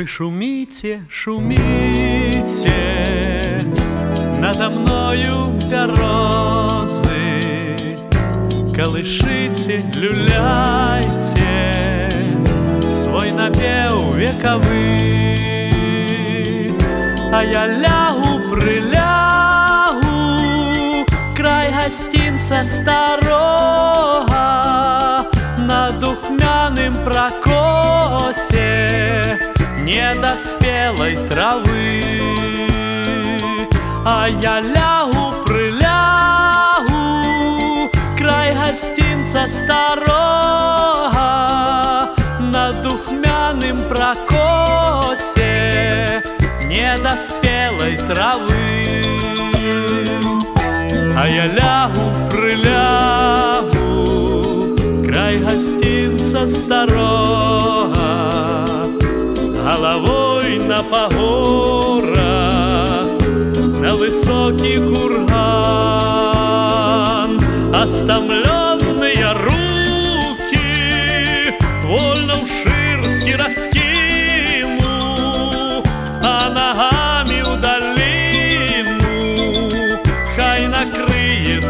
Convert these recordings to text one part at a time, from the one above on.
Вы шумите, шумите, надо мною березы, колышите, люляйте свой напев вековый, а я лягу, прилягу, край гостинца старого, на духмяным прокосе недоспелой травы, а я лягу, прилягу, край гостинца старого, на духмяным прокосе недоспелой травы, а я лягу, прилягу, край гостинца старого, головой на погорах, на высокий курган. Остомленные руки вольно в ширке раскину, а ногами в долину хай накрыет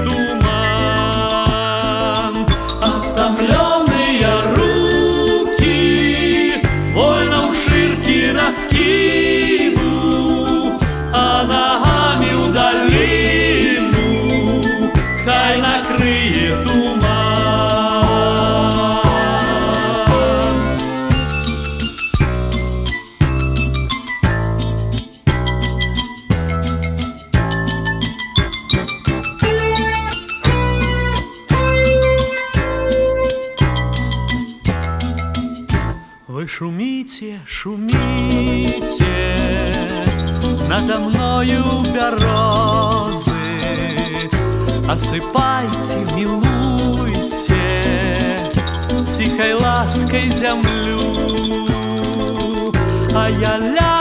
туман. Остомленные руки вольно в ширке раскину, а ногами в долину хай накрыет туман. Вы шумите, шумите, надо мною березы, осыпайте, милуйте тихой лаской землю, а я